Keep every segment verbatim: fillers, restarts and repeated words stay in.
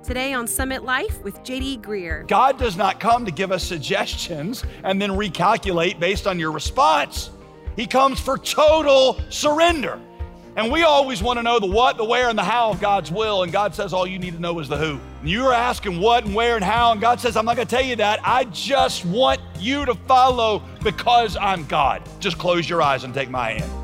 Today on Summit Life with J D Greear. God does not come to give us suggestions and then recalculate based on your response. He comes for total surrender. And we always want to know the what, the where, and the how of God's will. And God says all you need to know is the who. And you're asking what and where and how. And God says, I'm not going to tell you that. I just want you to follow because I'm God. Just close your eyes and take my hand.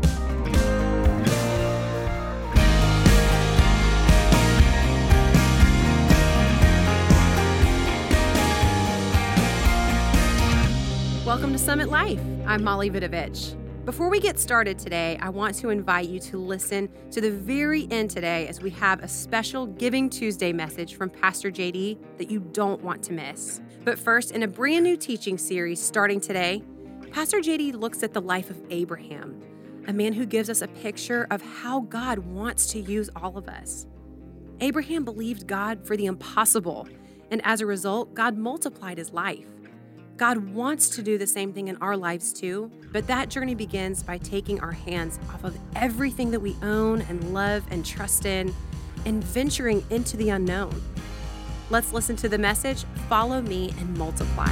Welcome to Summit Life. I'm Molly Vidovich. Before we get started today, I want to invite you to listen to the very end today as we have a special Giving Tuesday message from Pastor J D that you don't want to miss. But first, in a brand new teaching series starting today, Pastor J D looks at the life of Abraham, a man who gives us a picture of how God wants to use all of us. Abraham believed God for the impossible, and as a result, God multiplied his life. God wants to do the same thing in our lives too, but that journey begins by taking our hands off of everything that we own and love and trust in and venturing into the unknown. Let's listen to the message, Follow Me and Multiply.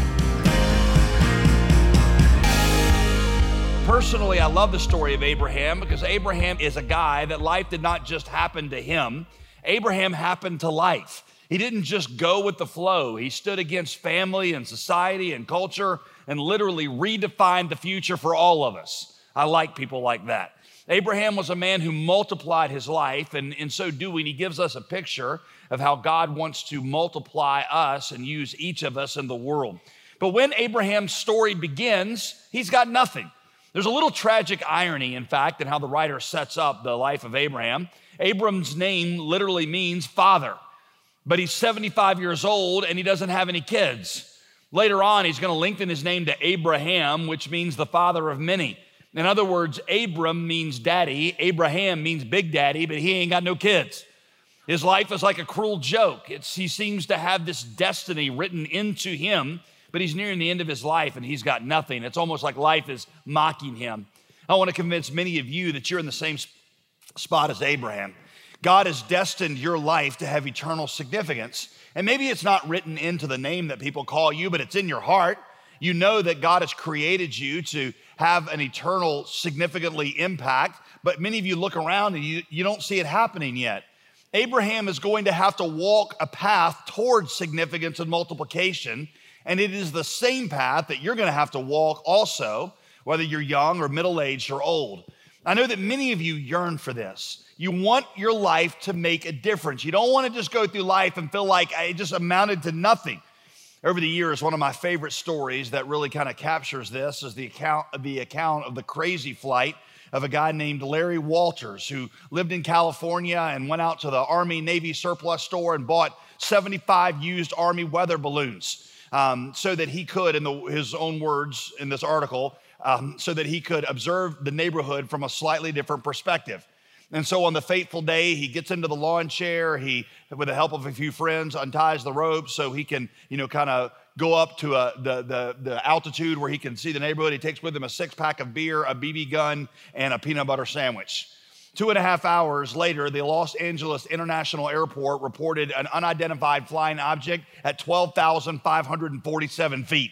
Personally, I love the story of Abraham because Abraham is a guy that life did not just happen to him. Abraham happened to life. He didn't just go with the flow. He stood against family and society and culture and literally redefined the future for all of us. I like people like that. Abraham was a man who multiplied his life, and in so doing, he gives us a picture of how God wants to multiply us and use each of us in the world. But when Abraham's story begins, he's got nothing. There's a little tragic irony, in fact, in how the writer sets up the life of Abraham. Abram's name literally means father. But he's seventy-five years old and he doesn't have any kids. Later on, he's going to lengthen his name to Abraham, which means the father of many. In other words, Abram means daddy, Abraham means big daddy, but he ain't got no kids. His life is like a cruel joke. It's, he seems to have this destiny written into him, but he's nearing the end of his life and he's got nothing. It's almost like life is mocking him. I want to convince many of you that you're in the same spot as Abraham. God has destined your life to have eternal significance. And maybe it's not written into the name that people call you, but it's in your heart. You know that God has created you to have an eternal, significantly impact, but many of you look around and you, you don't see it happening yet. Abraham is going to have to walk a path towards significance and multiplication, and it is the same path that you're going to have to walk also, whether you're young or middle-aged or old. I know that many of you yearn for this. You want your life to make a difference. You don't want to just go through life and feel like it just amounted to nothing. Over the years, one of my favorite stories that really kind of captures this is the account, the account of the crazy flight of a guy named Larry Walters, who lived in California and went out to the Army Navy surplus store and bought seventy-five used Army weather balloons um, so that he could, in the, his own words in this article, um, so that he could observe the neighborhood from a slightly different perspective. And so on the fateful day, he gets into the lawn chair. He, with the help of a few friends, unties the rope so he can, you know, kind of go up to a, the, the, the altitude where he can see the neighborhood. He takes with him a six pack of beer, a B B gun, and a peanut butter sandwich. Two and a half hours later, the Los Angeles International Airport reported an unidentified flying object at twelve thousand five hundred forty-seven feet.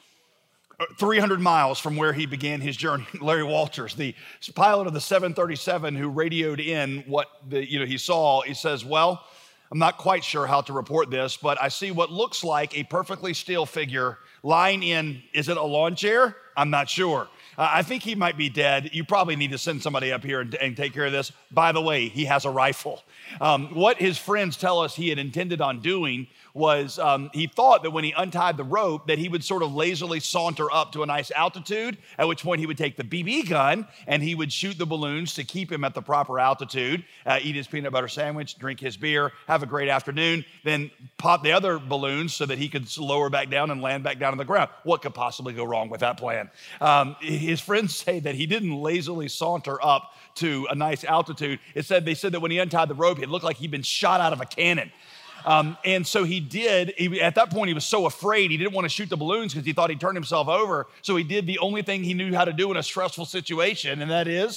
three hundred miles from where he began his journey. Larry Walters, the pilot of the seven thirty-seven who radioed in what the, you know, he saw, he says, well, I'm not quite sure how to report this, but I see what looks like a perfectly still figure lying in, is it a lawn chair? I'm not sure. Uh, I think he might be dead. You probably need to send somebody up here and, and take care of this. By the way, he has a rifle. Um, what his friends tell us he had intended on doing was um, he thought that when he untied the rope that he would sort of lazily saunter up to a nice altitude, at which point he would take the B B gun and he would shoot the balloons to keep him at the proper altitude, uh, eat his peanut butter sandwich, drink his beer, have a great afternoon, then pop the other balloons so that he could lower back down and land back down on the ground. What could possibly go wrong with that plan? Um, his friends say that he didn't lazily saunter up to a nice altitude. It said, they said that when he untied the rope, it looked like he'd been shot out of a cannon. Um, and so he did, he, at that point he was so afraid, he didn't want to shoot the balloons because he thought he'd turn himself over. So he did the only thing he knew how to do in a stressful situation, and that is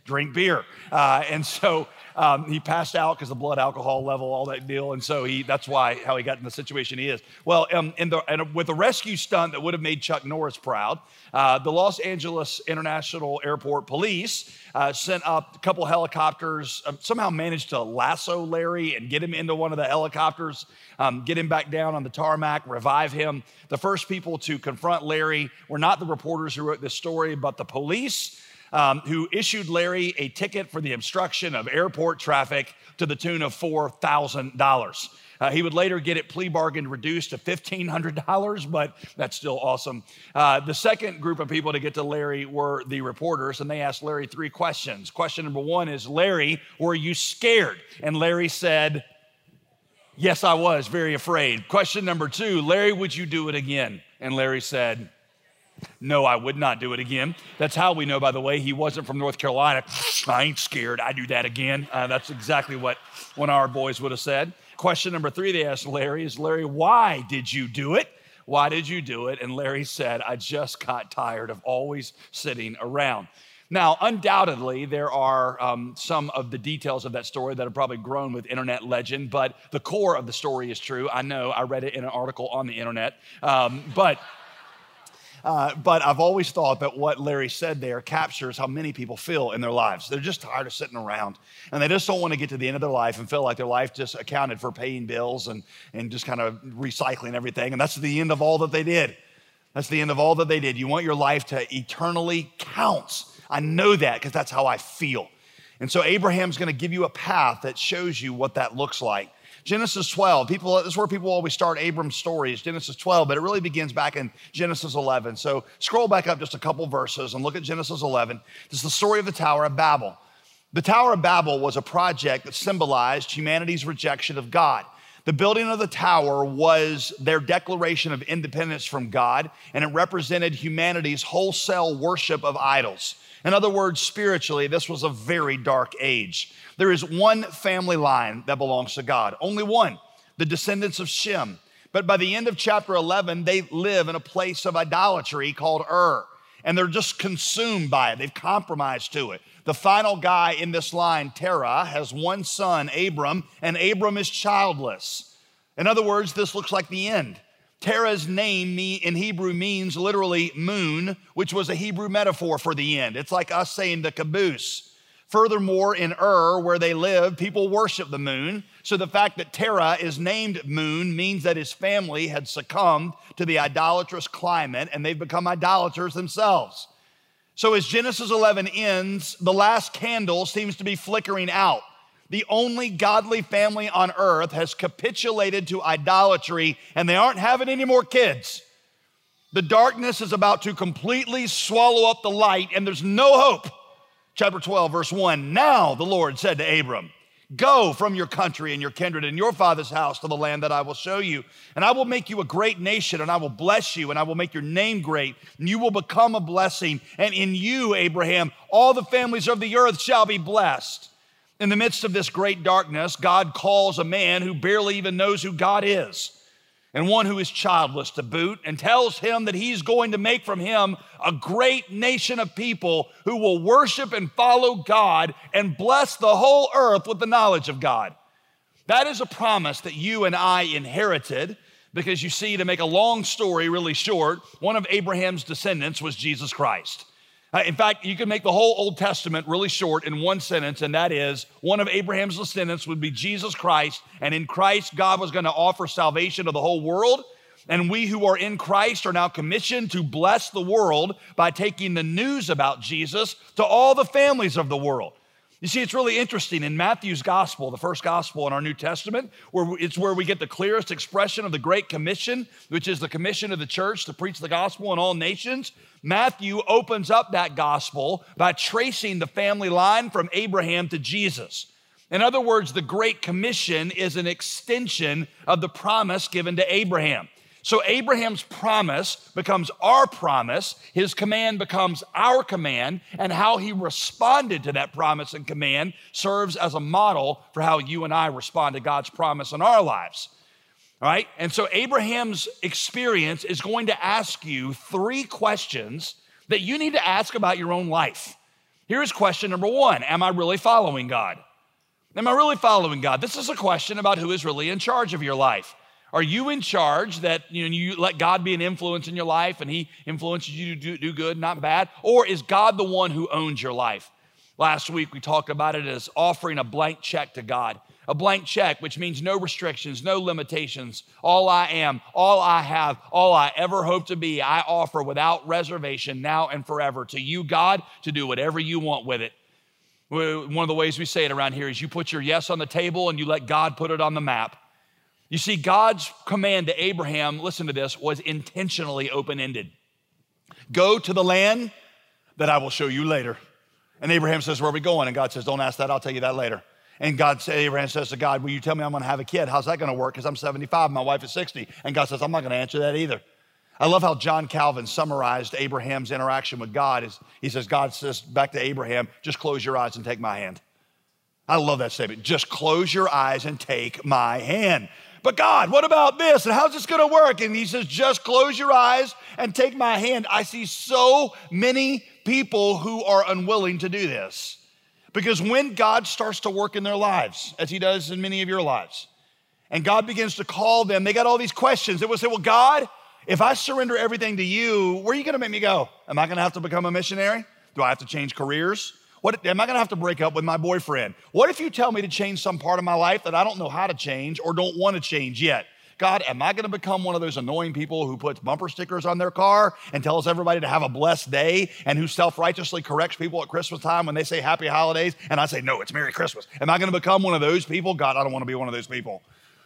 drink beer. Uh, and so um, he passed out because of blood alcohol level, all that deal. And so he that's why how he got in the situation he is. Well, um, in the, and with a rescue stunt that would have made Chuck Norris proud, uh, the Los Angeles International Airport Police uh, sent up a couple helicopters, uh, somehow managed to lasso Larry and get him into one of the helicopters, um, get him back down on the tarmac, revive him. The first people to confront Larry were not the reporters who wrote this story, but the police, um, who issued Larry a ticket for the obstruction of airport traffic to the tune of four thousand dollars. Uh, he would later get it plea bargain reduced to fifteen hundred dollars, but that's still awesome. Uh, the second group of people to get to Larry were the reporters, and they asked Larry three questions. Question number one is, Larry, were you scared? And Larry said, yes, I was very afraid. Question number two, Larry, would you do it again? And Larry said, no, I would not do it again. That's how we know, by the way, he wasn't from North Carolina. I ain't scared. I do that again. Uh, that's exactly what one of our boys would have said. Question number three they asked Larry is, Larry, why did you do it? Why did you do it? And Larry said, I just got tired of always sitting around. Now, undoubtedly, there are um, some of the details of that story that have probably grown with internet legend, but the core of the story is true. I know, I read it in an article on the internet, um, but... Uh, but I've always thought that what Larry said there captures how many people feel in their lives. They're just tired of sitting around, and they just don't want to get to the end of their life and feel like their life just accounted for paying bills and, and just kind of recycling everything. And that's the end of all that they did. That's the end of all that they did. You want your life to eternally count. I know that because that's how I feel. And so Abraham's going to give you a path that shows you what that looks like. Genesis twelve, people, this is where people always start Abram's story, is Genesis twelve, but it really begins back in Genesis eleven. So scroll back up just a couple verses and look at Genesis eleven. This is the story of the Tower of Babel. The Tower of Babel was a project that symbolized humanity's rejection of God. The building of the tower was their declaration of independence from God, and it represented humanity's wholesale worship of idols. In other words, spiritually, this was a very dark age. There is one family line that belongs to God, only one, the descendants of Shem. But by the end of chapter eleven, they live in a place of idolatry called Ur, and they're just consumed by it. They've compromised to it. The final guy in this line, Terah, has one son, Abram, and Abram is childless. In other words, this looks like the end. Terah's name in Hebrew means literally moon, which was a Hebrew metaphor for the end. It's like us saying the caboose. Furthermore, in Ur, where they live, people worship the moon. So the fact that Terah is named Moon means that his family had succumbed to the idolatrous climate and they've become idolaters themselves. So as Genesis eleven ends, the last candle seems to be flickering out. The only godly family on earth has capitulated to idolatry and they aren't having any more kids. The darkness is about to completely swallow up the light and there's no hope. Chapter twelve, verse one, now the Lord said to Abram, go from your country and your kindred and your father's house to the land that I will show you. And I will make you a great nation and I will bless you and I will make your name great and you will become a blessing. And in you, Abraham, all the families of the earth shall be blessed. In the midst of this great darkness, God calls a man who barely even knows who God is and one who is childless to boot and tells him that he's going to make from him a great nation of people who will worship and follow God and bless the whole earth with the knowledge of God. That is a promise that you and I inherited because you see, to make a long story really short, one of Abraham's descendants was Jesus Christ. Uh, in fact, you can make the whole Old Testament really short in one sentence, and that is one of Abraham's descendants would be Jesus Christ, and in Christ, God was going to offer salvation to the whole world, and we who are in Christ are now commissioned to bless the world by taking the news about Jesus to all the families of the world. You see, it's really interesting. In Matthew's gospel, the first gospel in our New Testament, where it's where we get the clearest expression of the Great Commission, which is the commission of the church to preach the gospel in all nations. Matthew opens up that gospel by tracing the family line from Abraham to Jesus. In other words, the Great Commission is an extension of the promise given to Abraham. So Abraham's promise becomes our promise, his command becomes our command, and how he responded to that promise and command serves as a model for how you and I respond to God's promise in our lives. All right? And so Abraham's experience is going to ask you three questions that you need to ask about your own life. Here's question number one. Am I really following God? Am I really following God? This is a question about who is really in charge of your life. Are you in charge that you know, you let God be an influence in your life and he influences you to do, do good, not bad? Or is God the one who owns your life? Last week, we talked about it as offering a blank check to God. A blank check, which means no restrictions, no limitations. All I am, all I have, all I ever hope to be, I offer without reservation now and forever to you, God, to do whatever you want with it. One of the ways we say it around here is you put your yes on the table and you let God put it on the map. You see, God's command to Abraham, listen to this, was intentionally open-ended. Go to the land that I will show you later. And Abraham says, where are we going? And God says, don't ask that, I'll tell you that later. And God says, Abraham says to God, will you tell me I'm gonna have a kid? How's that gonna work? Because I'm seventy-five, my wife is sixty. And God says, I'm not gonna answer that either. I love how John Calvin summarized Abraham's interaction with God. He says, God says back to Abraham, just close your eyes and take my hand. I love that statement. Just close your eyes and take my hand. But God, what about this? And how's this gonna work? And he says, just close your eyes and take my hand. I see so many people who are unwilling to do this. Because when God starts to work in their lives, as he does in many of your lives, and God begins to call them, they got all these questions. They will say, well, God, if I surrender everything to you, where are you gonna make me go? Am I gonna have to become a missionary? Do I have to change careers? What, am I gonna have to break up with my boyfriend? What if you tell me to change some part of my life that I don't know how to change or don't wanna change yet? God, am I gonna become one of those annoying people who puts bumper stickers on their car and tells everybody to have a blessed day and who self-righteously corrects people at Christmas time when they say happy holidays and I say, no, it's Merry Christmas. Am I gonna become one of those people? God, I don't wanna be one of those people.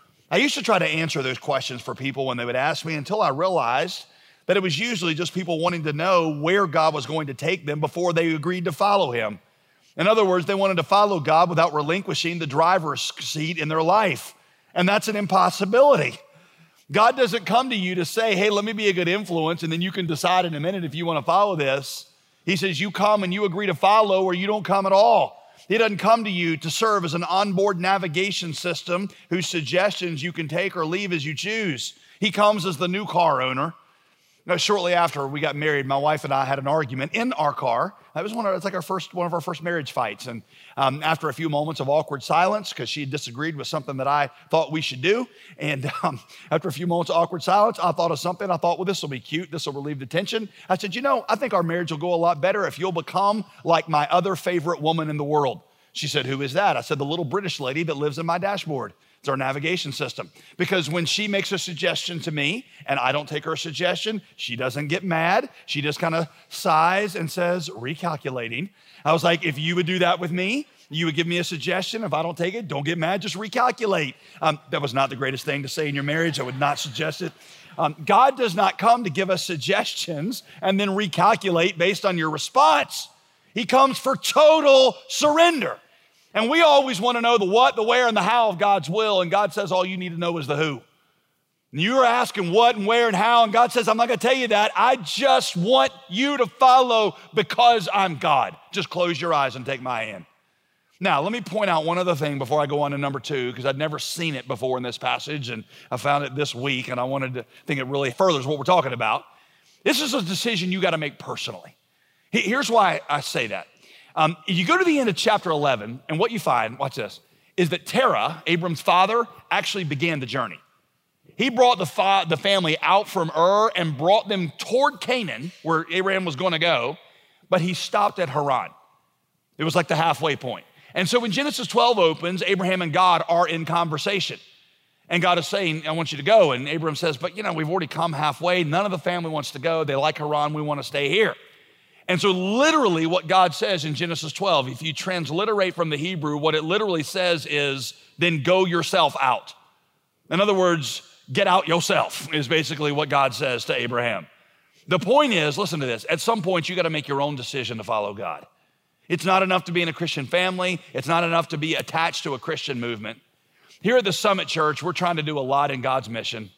I used to try to answer those questions for people when they would ask me until I realized that it was usually just people wanting to know where God was going to take them before they agreed to follow him. In other words, they wanted to follow God without relinquishing the driver's seat in their life. And that's an impossibility. God doesn't come to you to say, hey, let me be a good influence, and then you can decide in a minute if you want to follow this. He says, you come and you agree to follow, or you don't come at all. He doesn't come to you to serve as an onboard navigation system whose suggestions you can take or leave as you choose. He comes as the new car owner. Now, shortly after we got married, my wife and I had an argument in our car. That was one of, it's like our first, one of our first marriage fights. And um, after a few moments of awkward silence, because she disagreed with something that I thought we should do, and um, after a few moments of awkward silence, I thought of something. I thought, well, this will be cute. This will relieve the tension. I said, you know, I think our marriage will go a lot better if you'll become like my other favorite woman in the world. She said, who is that? I said, the little British lady that lives in my dashboard. It's our navigation system. Because when she makes a suggestion to me and I don't take her suggestion, she doesn't get mad. She just kind of sighs and says, recalculating. I was like, if you would do that with me, you would give me a suggestion. If I don't take it, don't get mad, just recalculate. Um, that was not the greatest thing to say in your marriage. I would not suggest it. Um, God does not come to give us suggestions and then recalculate based on your response. He comes for total surrender. And we always want to know the what, the where, and the how of God's will. And God says all you need to know is the who. And you're asking what and where and how. And God says, I'm not going to tell you that. I just want you to follow because I'm God. Just close your eyes and take my hand. Now, let me point out one other thing before I go on to number two, because I'd never seen it before in this passage. And I found it this week. And I wanted to think it really furthers what we're talking about. This is a decision you got to make personally. Here's why I say that. Um, you go to the end of chapter eleven, and what you find, watch this, is that Terah, Abram's father, actually began the journey. He brought the, fa- the family out from Ur and brought them toward Canaan, where Abraham was going to go, but he stopped at Haran. It was like the halfway point. And so when Genesis twelve opens, Abraham and God are in conversation. And God is saying, I want you to go. And Abraham says, but you know, we've already come halfway. None of the family wants to go. They like Haran. We want to stay here. And so literally what God says in Genesis twelve, if you transliterate from the Hebrew, what it literally says is, then go yourself out. In other words, get out yourself is basically what God says to Abraham. The point is, listen to this, at some point you got to make your own decision to follow God. It's not enough to be in a Christian family. It's not enough to be attached to a Christian movement. Here at the Summit Church, we're trying to do a lot in God's mission.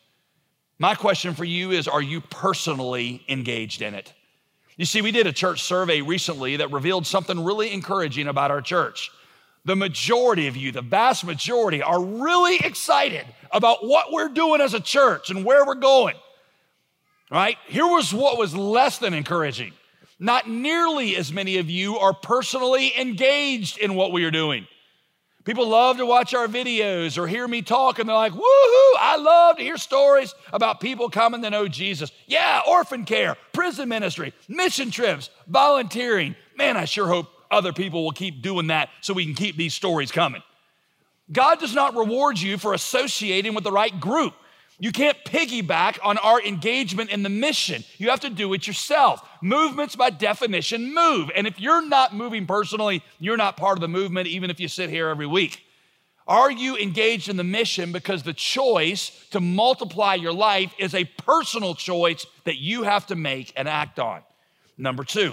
My question for you is, are you personally engaged in it? You see, we did a church survey recently that revealed something really encouraging about our church. The majority of you, the vast majority, are really excited about what we're doing as a church and where we're going, right? Here was what was less than encouraging. Not nearly as many of you are personally engaged in what we are doing. People love to watch our videos or hear me talk, and they're like, woohoo, I love to hear stories about people coming to know Jesus. Yeah, orphan care, prison ministry, mission trips, volunteering. Man, I sure hope other people will keep doing that so we can keep these stories coming. God does not reward you for associating with the right group. You can't piggyback on our engagement in the mission. You have to do it yourself. Movements, by definition, move. And if you're not moving personally, you're not part of the movement, even if you sit here every week. Are you engaged in the mission because the choice to multiply your life is a personal choice that you have to make and act on? Number two,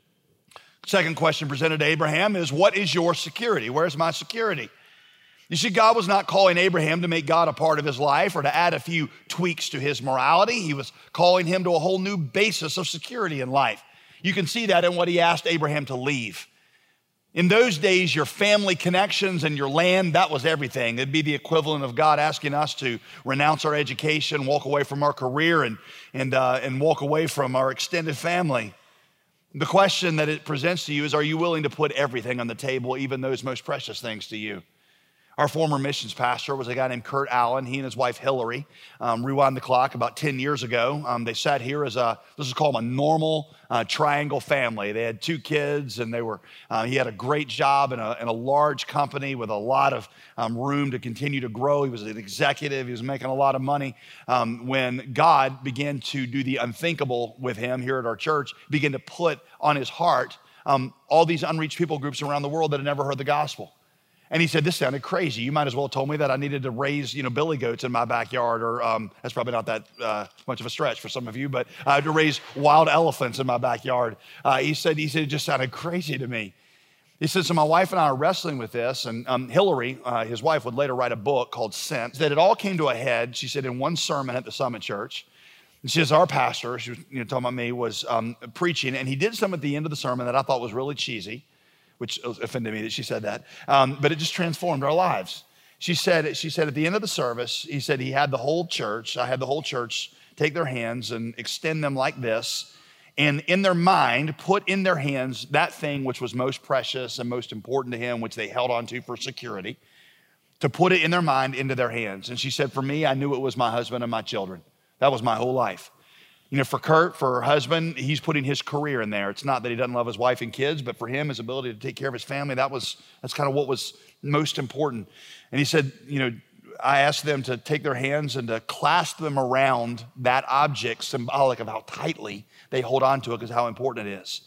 second question presented to Abraham is, what is your security? Where's my security? You see, God was not calling Abraham to make God a part of his life or to add a few tweaks to his morality. He was calling him to a whole new basis of security in life. You can see that in what he asked Abraham to leave. In those days, your family connections and your land, that was everything. It'd be the equivalent of God asking us to renounce our education, walk away from our career, and, and, uh, and walk away from our extended family. The question that it presents to you is, are you willing to put everything on the table, even those most precious things to you? Our former missions pastor was a guy named Kurt Allen. He and his wife Hillary, um, rewind the clock, about ten years ago. Um, they sat here as a, this is called a normal uh, triangle family. They had two kids, and they were. Uh, he had a great job in a, in a large company with a lot of um, room to continue to grow. He was an executive. He was making a lot of money. Um, when God began to do the unthinkable with him here at our church, began to put on his heart um, all these unreached people groups around the world that had never heard the gospel. And he said, this sounded crazy. You might as well have told me that I needed to raise, you know, billy goats in my backyard, or um, that's probably not that uh, much of a stretch for some of you, but uh, to raise wild elephants in my backyard. Uh, he said, he said, it just sounded crazy to me. He said, so my wife and I are wrestling with this, and um, Hillary, uh, his wife, would later write a book called Sent, that it all came to a head, she said, in one sermon at the Summit Church. And she says, our pastor, she was you know, talking about me, was um, preaching, and he did something at the end of the sermon that I thought was really cheesy, which offended me that she said that, um, but it just transformed our lives. She said, she said at the end of the service, he said he had the whole church, I had the whole church take their hands and extend them like this, and in their mind, put in their hands that thing which was most precious and most important to him, which they held on to for security, to put it in their mind into their hands. And she said, for me, I knew it was my husband and my children. That was my whole life. You know, for Kurt, for her husband, he's putting his career in there. It's not that he doesn't love his wife and kids, but for him, his ability to take care of his family, that was, that's kind of what was most important. And he said, you know, I asked them to take their hands and to clasp them around that object, symbolic of how tightly they hold on to it because how important it is.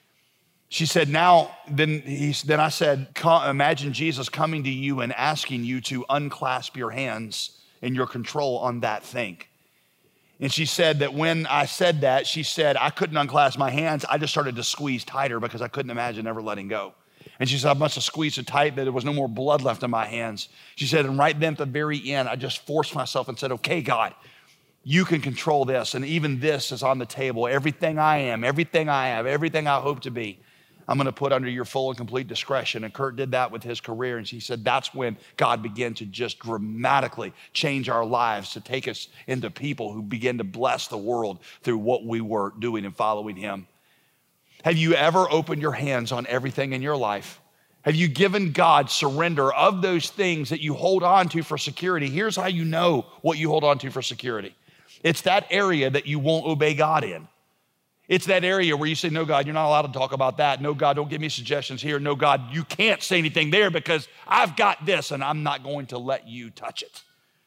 She said, now, then, he, then I said, imagine Jesus coming to you and asking you to unclasp your hands and your control on that thing. And she said that when I said that, she said, I couldn't unclasp my hands. I just started to squeeze tighter because I couldn't imagine ever letting go. And she said, I must have squeezed it tight that there was no more blood left in my hands. She said, and right then at the very end, I just forced myself and said, okay, God, you can control this. And even this is on the table. Everything I am, everything I have, everything I hope to be, I'm going to put under your full and complete discretion. And Kurt did that with his career. And she said that's when God began to just dramatically change our lives, to take us into people who begin to bless the world through what we were doing and following him. Have you ever opened your hands on everything in your life? Have you given God surrender of those things that you hold on to for security? Here's how you know what you hold on to for security. It's that area that you won't obey God in. It's that area where you say, no, God, you're not allowed to talk about that. No, God, don't give me suggestions here. No, God, you can't say anything there because I've got this and I'm not going to let you touch it.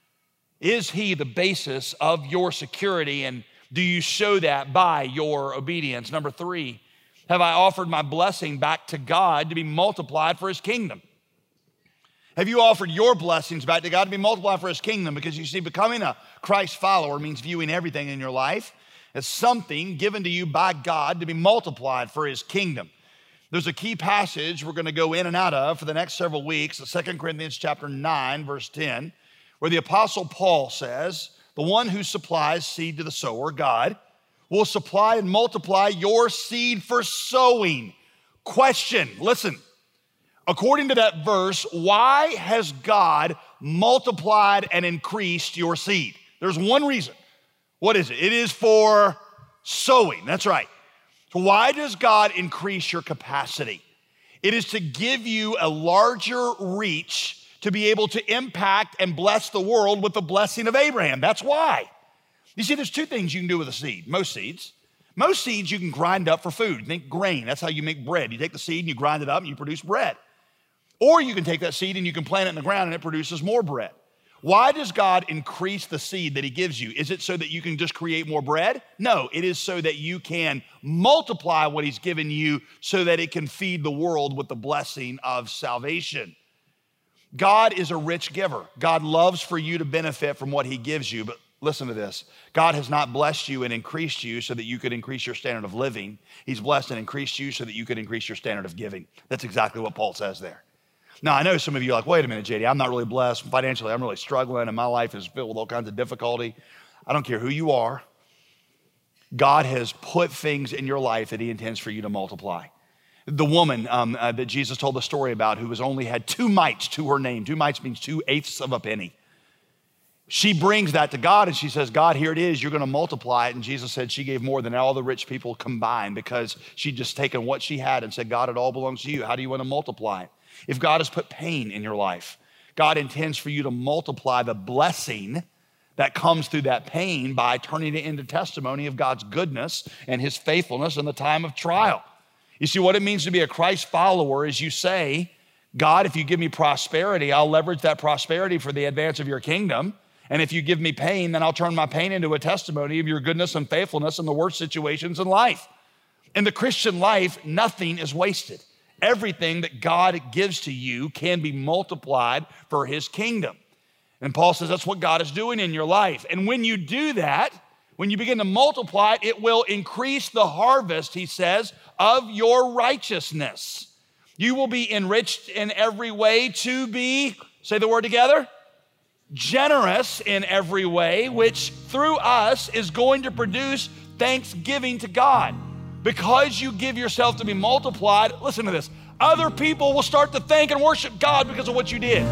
Is he the basis of your security, and do you show that by your obedience? Number three, have I offered my blessing back to God to be multiplied for his kingdom? Have you offered your blessings back to God to be multiplied for his kingdom? Because you see, becoming a Christ follower means viewing everything in your life as something given to you by God to be multiplied for his kingdom. There's a key passage we're going to go in and out of for the next several weeks, Second Corinthians chapter nine, verse ten, where the Apostle Paul says, the one who supplies seed to the sower, God, will supply and multiply your seed for sowing. Question, listen, according to that verse, why has God multiplied and increased your seed? There's one reason. What is it? It is for sowing. That's right. So why does God increase your capacity? It is to give you a larger reach to be able to impact and bless the world with the blessing of Abraham. That's why. You see, there's two things you can do with a seed, most seeds. Most seeds you can grind up for food. Think grain, that's how you make bread. You take the seed and you grind it up and you produce bread. Or you can take that seed and you can plant it in the ground and it produces more bread. Why does God increase the seed that he gives you? Is it so that you can just create more bread? No, it is so that you can multiply what he's given you so that it can feed the world with the blessing of salvation. God is a rich giver. God loves for you to benefit from what he gives you, but listen to this. God has not blessed you and increased you so that you could increase your standard of living. He's blessed and increased you so that you could increase your standard of giving. That's exactly what Paul says there. Now, I know some of you are like, wait a minute, J D, I'm not really blessed financially. I'm really struggling and my life is filled with all kinds of difficulty. I don't care who you are. God has put things in your life that he intends for you to multiply. The woman um, uh, that Jesus told the story about who was only had two mites to her name. Two mites means two eighths of a penny. She brings that to God and she says, God, here it is. You're going to multiply it. And Jesus said she gave more than all the rich people combined because she'd just taken what she had and said, God, it all belongs to you. How do you want to multiply it? If God has put pain in your life, God intends for you to multiply the blessing that comes through that pain by turning it into testimony of God's goodness and his faithfulness in the time of trial. You see, what it means to be a Christ follower is you say, God, if you give me prosperity, I'll leverage that prosperity for the advance of your kingdom. And if you give me pain, then I'll turn my pain into a testimony of your goodness and faithfulness in the worst situations in life. In the Christian life, nothing is wasted. Everything that God gives to you can be multiplied for his kingdom. And Paul says that's what God is doing in your life. And when you do that, when you begin to multiply it, it will increase the harvest, he says, of your righteousness. You will be enriched in every way to be, say the word together, generous in every way, which through us is going to produce thanksgiving to God. Because you give yourself to be multiplied, listen to this, other people will start to thank and worship God because of what you did.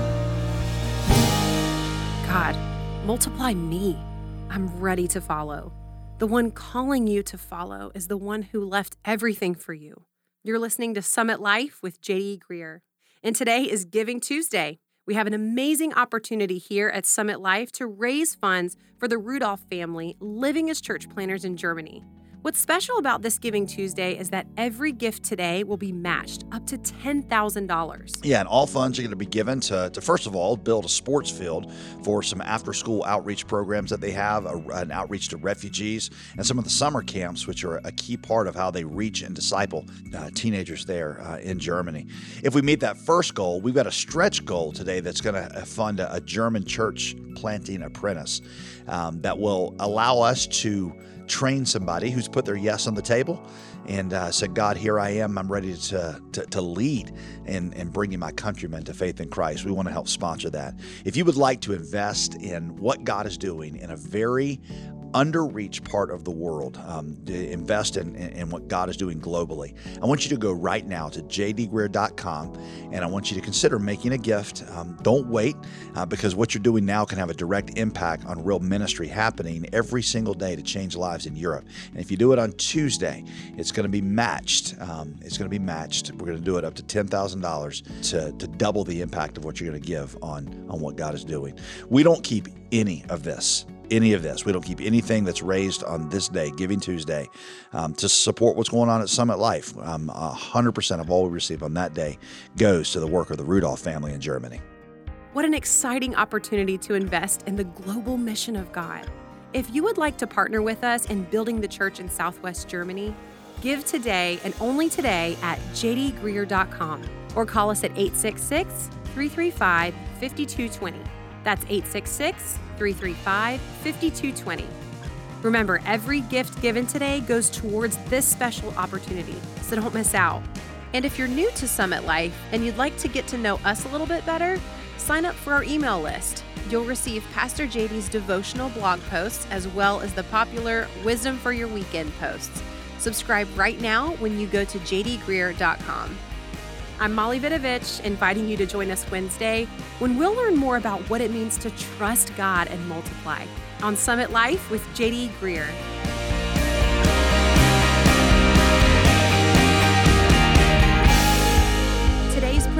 God, multiply me. I'm ready to follow. The one calling you to follow is the one who left everything for you. You're listening to Summit Life with J D Greear. And today is Giving Tuesday. We have an amazing opportunity here at Summit Life to raise funds for the Rudolph family living as church planners in Germany. What's special about this Giving Tuesday is that every gift today will be matched up to ten thousand dollars. Yeah, and all funds are going to be given to, to, first of all, build a sports field for some after-school outreach programs that they have, a, an outreach to refugees, and some of the summer camps, which are a key part of how they reach and disciple uh, teenagers there uh, in Germany. If we meet that first goal, we've got a stretch goal today that's going to fund a, a German church planting apprentice um, that will allow us to train somebody who's put their yes on the table and uh, said, God, here I am. I'm ready to to, to lead in, in bringing my countrymen to faith in Christ. We want to help sponsor that. If you would like to invest in what God is doing in a very underreached part of the world, um, to invest in, in, in what God is doing globally, I want you to go right now to j d greear dot com, and I want you to consider making a gift. Um, don't wait, uh, because what you're doing now can have a direct impact on real ministry happening every single day to change lives in Europe. And if you do it on Tuesday, it's going to be matched. Um, it's going to be matched. We're going to do it up to ten thousand dollars to, to double the impact of what you're going to give on, on what God is doing. We don't keep any of this. Any of this. We don't keep anything that's raised on this day, Giving Tuesday, um, to support what's going on at Summit Life. Um, one hundred percent of all we receive on that day goes to the work of the Rudolph family in Germany. What an exciting opportunity to invest in the global mission of God. If you would like to partner with us in building the church in Southwest Germany, give today and only today at j d greear dot com or call us at eight six six, three three five, five two two zero. That's eight six six, three three five, five two two zero. Remember, every gift given today goes towards this special opportunity, so don't miss out. And if you're new to Summit Life and you'd like to get to know us a little bit better, sign up for our email list. You'll receive Pastor J D's devotional blog posts as well as the popular Wisdom for Your Weekend posts. Subscribe right now when you go to j d greear dot com. I'm Molly Vidovich, inviting you to join us Wednesday when we'll learn more about what it means to trust God and multiply on Summit Life with J D Greear.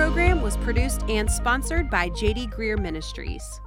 program was produced and sponsored by J D Greer Ministries.